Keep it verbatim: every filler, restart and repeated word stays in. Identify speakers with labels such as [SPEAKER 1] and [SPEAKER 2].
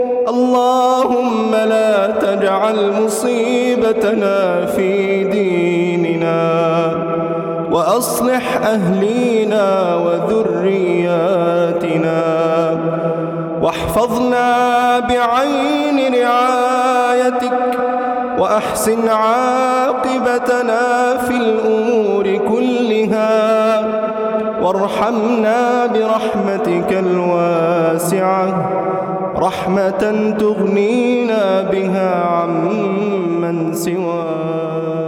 [SPEAKER 1] اللهم لا تجعل مصيبتنا في ديننا، وأصلح أهلينا وذرياتنا، واحفظنا بعين رعايتك، وأحسن عاقبتنا في الأمور كلها، وارحمنا برحمتك الواسعة رحمة تغنينا بها عمن سواك.